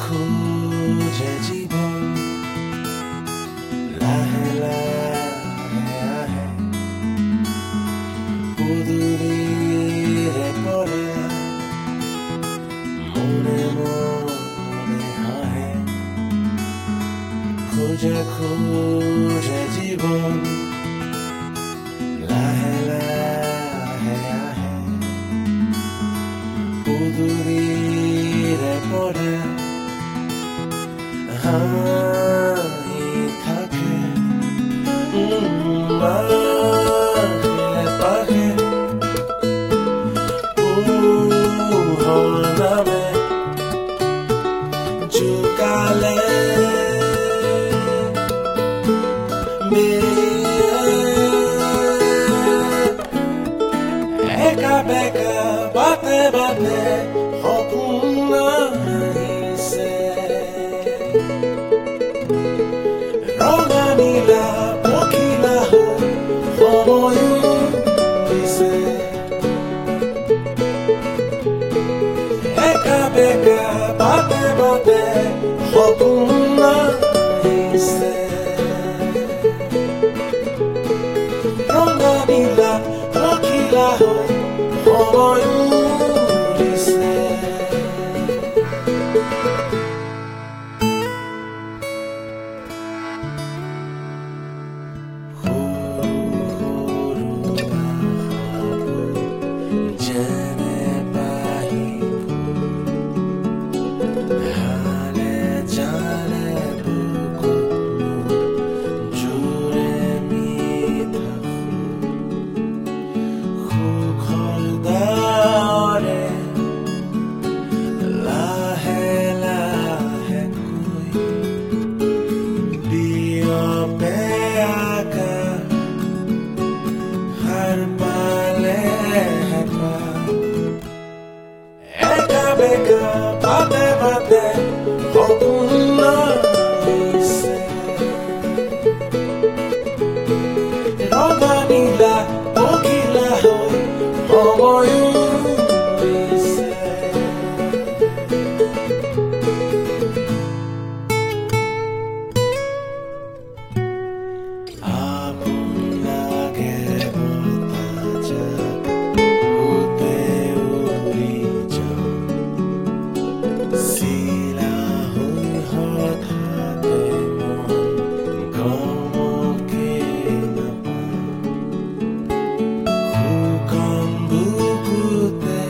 খোজে জীৱন লাহে লাহে আহে পদূলিৰে পৰে মনে মনে হাঁহে খোজে খোজে জীৱন লাহে লাহে আহে পদূলিৰে পৰে হাঁহি থাকে পাখে পাখে পোহৰ নামে জোকালে একা বেকা বাটে বাটে সপোন আহিছে ৰঙা নীলা পখিলা হৈ সময়ো দিছে একা বেকা বাটে বাটে সপোন আহিছে ৰঙা নীলা পখিলা হৈ সময়ো দিছে যেনে পাহি হালে জালে বুকুত জোৰে মিঠা সুখৰ দ্বাৰে লাহে লাহে বিয়পে আকাশ সাৰ পালে একা বেকা বাটে বাটে সপোন আহিছে ৰঙা নীলা পখিলা হৈ সময়ো দিছে আপোন লাগে বতাহজাক উতে উৰি যাওঁ চিলা হৈ হঠাতে মন গমকে নাপাওঁ শুকান বুকুতে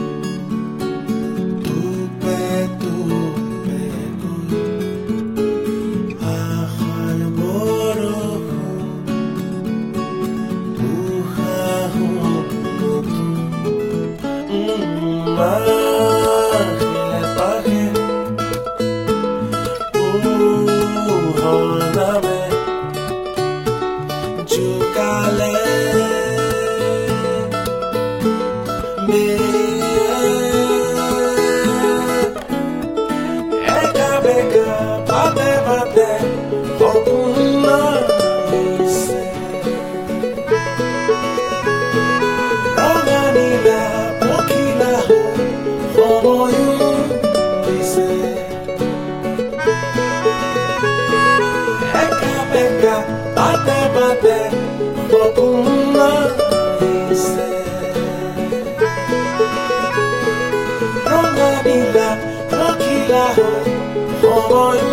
টোপে টোপে গৈ আশাৰ বৰষুণ উশাহত নতুন পাখে পাখে পোহৰ নামে জোকালে একা বেকা বাটে বাটে সপোন আহিছে ৰঙা নীলা পখিলা হৈ সময়ো দিছে একা বেকা বাটে বাটে সপোন আহিছে ৰঙা নীলা পখিলা হৈ সময়ো